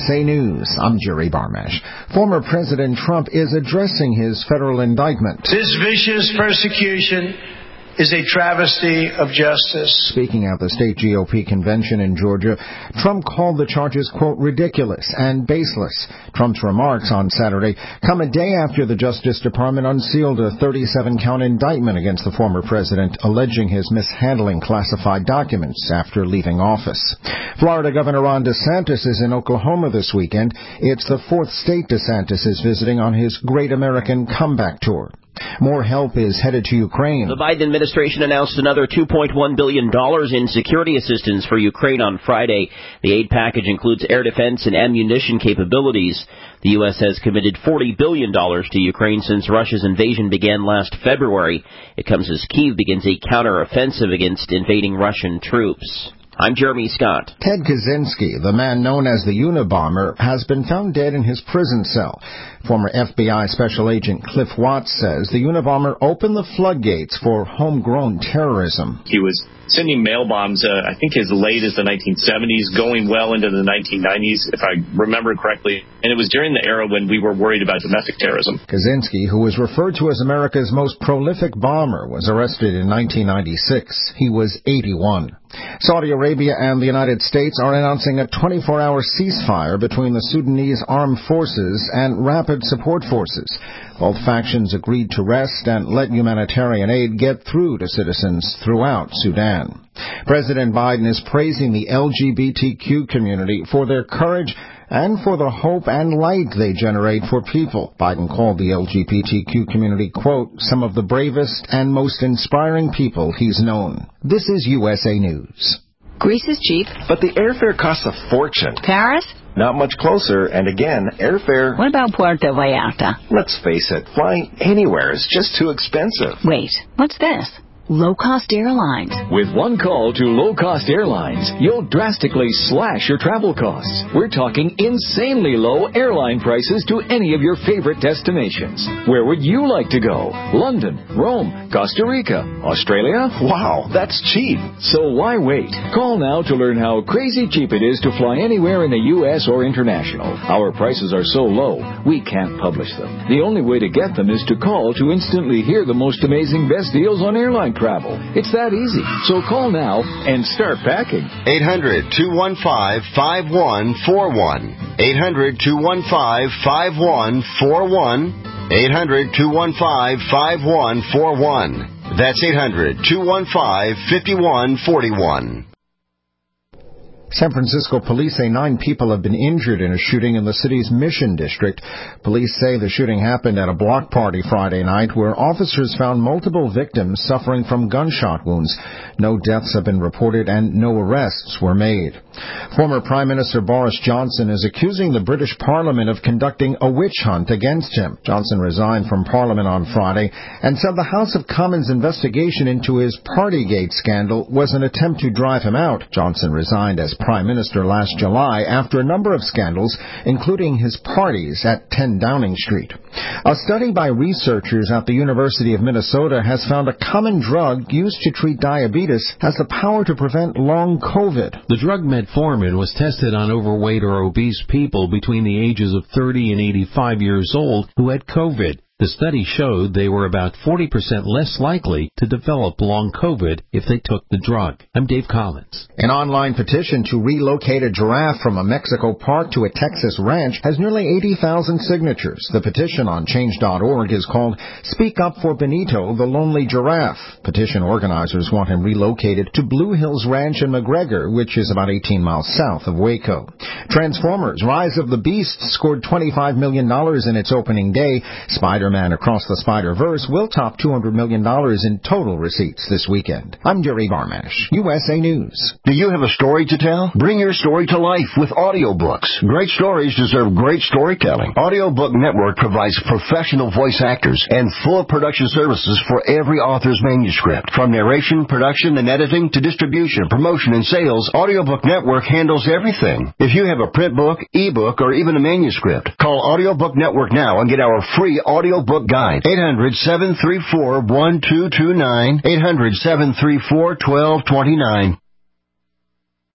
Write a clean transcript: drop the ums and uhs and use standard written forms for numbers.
USA News, I'm Jerry Barmash. Former President Trump is addressing his federal indictment. This vicious persecution is a travesty of justice. Speaking at the state GOP convention in Georgia, Trump called the charges, quote, ridiculous and baseless. Trump's remarks on Saturday come a day after the Justice Department unsealed a 37-count indictment against the former president, alleging his mishandling classified documents after leaving office. Florida Governor Ron DeSantis is in Oklahoma this weekend. It's the fourth state DeSantis is visiting on his Great American Comeback Tour. More help is headed to Ukraine. The Biden administration announced another $2.1 billion in security assistance for Ukraine on Friday. The aid package includes air defense and ammunition capabilities. The U.S. has committed $40 billion to Ukraine since Russia's invasion began last February. It comes as Kyiv begins a counteroffensive against invading Russian troops. I'm Jeremy Scott. Ted Kaczynski, the man known as the Unabomber, has been found dead in his prison cell. Former FBI Special Agent Cliff Watts says the Unabomber opened the floodgates for homegrown terrorism. He was sending mail bombs, I think as late as the 1970s, going well into the 1990s, if I remember correctly. And it was during the era when we were worried about domestic terrorism. Kaczynski, who was referred to as America's most prolific bomber, was arrested in 1996. He was 81. Saudi Arabia and the United States are announcing a 24-hour ceasefire between the Sudanese armed forces and rapid support forces. Both factions agreed to rest and let humanitarian aid get through to citizens throughout Sudan. President Biden is praising the LGBTQ community for their courage and for the hope and light they generate for people. Biden called the LGBTQ community, quote, some of the bravest and most inspiring people he's known. This is USA News. Greece is cheap. But the airfare costs a fortune. Paris? Not much closer, and again, airfare... What about Puerto Vallarta? Let's face it, flying anywhere is just too expensive. Wait, what's this? Low-cost airlines. With one call to low-cost airlines, you'll drastically slash your travel costs. We're talking insanely low airline prices to any of your favorite destinations. Where would you like to go? London, Rome, Costa Rica, Australia? Wow, that's cheap. So why wait? Call now to learn how crazy cheap it is to fly anywhere in the U.S. or international. Our prices are so low, we can't publish them. The only way to get them is to call to instantly hear the most amazing best deals on airline travel. It's that easy. So call now and start packing. 800-215-5141. 800-215-5141. 800-215-5141. That's 800-215-5141. San Francisco police say 9 people have been injured in a shooting in the city's Mission District. Police say the shooting happened at a block party Friday night where officers found multiple victims suffering from gunshot wounds. No deaths have been reported and no arrests were made. Former Prime Minister Boris Johnson is accusing the British Parliament of conducting a witch hunt against him. Johnson resigned from Parliament on Friday and said the House of Commons investigation into his Partygate scandal was an attempt to drive him out. Johnson resigned as Prime Minister last July after a number of scandals, including his parties at 10 Downing Street. A study by researchers at the University of Minnesota has found a common drug used to treat diabetes has the power to prevent long COVID. The drug metformin was tested on overweight or obese people between the ages of 30 and 85 years old who had COVID. The study showed they were about 40% less likely to develop long COVID if they took the drug. I'm Dave Collins. An online petition to relocate a giraffe from a Mexico park to a Texas ranch has nearly 80,000 signatures. The petition on Change.org is called Speak Up for Benito, the Lonely Giraffe. Petition organizers want him relocated to Blue Hills Ranch in McGregor, which is about 18 miles south of Waco. Transformers Rise of the Beast scored $25 million in its opening day. Spider-Man Across the Spider-Verse will top $200 million in total receipts this weekend. I'm Jerry Barmash, USA News. Do you have a story to tell? Bring your story to life with audiobooks. Great stories deserve great storytelling. Audiobook Network provides professional voice actors and full production services for every author's manuscript. From narration, production, and editing to distribution, promotion, and sales, Audiobook Network handles everything. If you have a print book, ebook, or even a manuscript, call Audiobook Network now and get our free audiobook guide. 800-734-1229. 800-734-1229.